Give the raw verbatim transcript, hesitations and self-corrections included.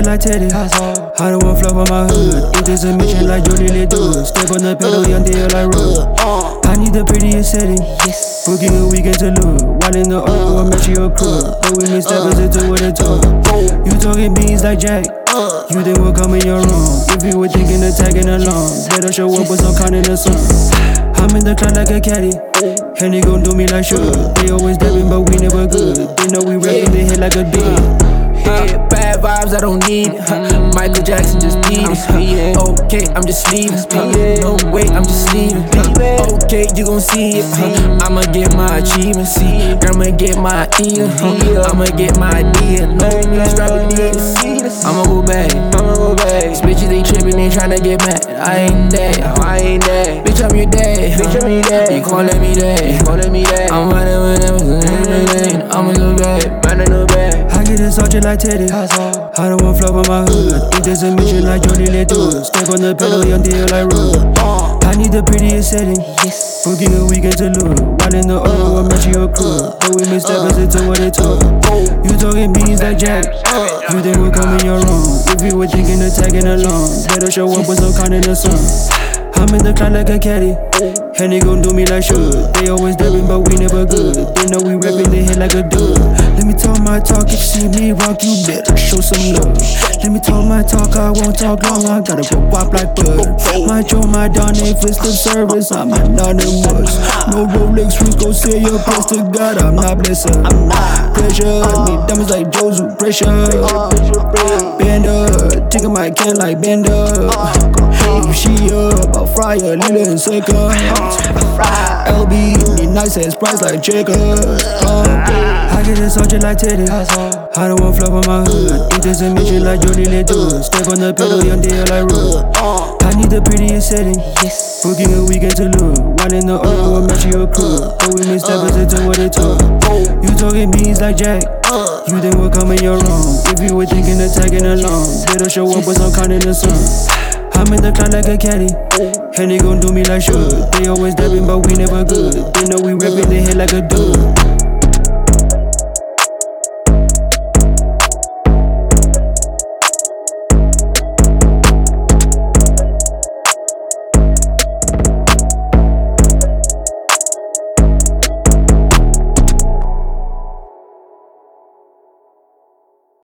like Teddy. I don't want fluff on my hood. If there's a mission like Jody, let's do it. Step on the pedal, young deal like Rudd. I need the prettiest setting. Booking a weekend to look. While in the oil, I'll match your crook. But we mix steppers into what it took. You talking beans like Jack. You think we're coming, you're wrong. If you were thinking of tagging along, better show up with some kind in the sun. I'm in the cloud like a caddy. Henny gon' do me like sugar. They always dabbing, but we never good. They know we rapping, they hit like a dude. Yeah, bad vibes, I don't need it. Huh. Michael Jackson just beat it. Huh. Okay, I'm just leaving. Huh. No wait, I'm just leaving. Huh. Okay, you gon' see it. Huh. I'ma get my achievements. I'ma get my eater. Huh. I'ma get my idea. No, let's drop a need. I'ma go back. I'ma go back. These bitches they trippin', they tryna get mad. I ain't that. I ain't that. Bitch, I'm your dad. Bitch, I'm your dad. You callin' me that. You callin' me that. I'm running with them. I'ma go back. Running no back. I get it salty like Teddy. I don't want fluff on my hood. If there's a mission like Jody, let's do it. Step on the pedal, young deal like Rudd. I need the prettiest setting. Booking a weekend to look. While in the oil, I'll match your crook. But we mix steppers into what it took. You talking beans like Jack. You think we're coming, you're wrong. If you were thinking of tagging along, better show up with some kind in the sun. I'm in the cloud like a caddy. Henny gon' do me like sugar. They always dabbing, but we never good. They know we rapping, they hit like a dude. Let me talk my talk, if you see me rock, you better show some love. Let me talk my talk, I won't talk long, I gotta go wop like bud. My Joe, my Don, if it's the service, I'm anonymous. No Rolex rings, go say your best to God, I'm not blessed. Pressure, me diamonds like Jozu, pressure. Bender, taking my can like Bender. If she up, I'll fry her, Lila and Seca. L B, me nice ass price like Checker. Uh, I get it salty like Teddy. I don't want fluff on my hood. If there's a mission like Jody, let's do it. Step on the pedal, young deal like Rudd. I need the prettiest setting. Booking a weekend to look. While in the oil, I'll match your crook. But we mix steppers into what it took. You talking beans like Jack. You think we're coming, you're wrong. If you were thinking of tagging along, better show up with some kind in the sun. I'm in the cloud like a caddy. Henny gon' do me like sugar. They always dabbing, but we never good. They know we rapping, they hit like a dude.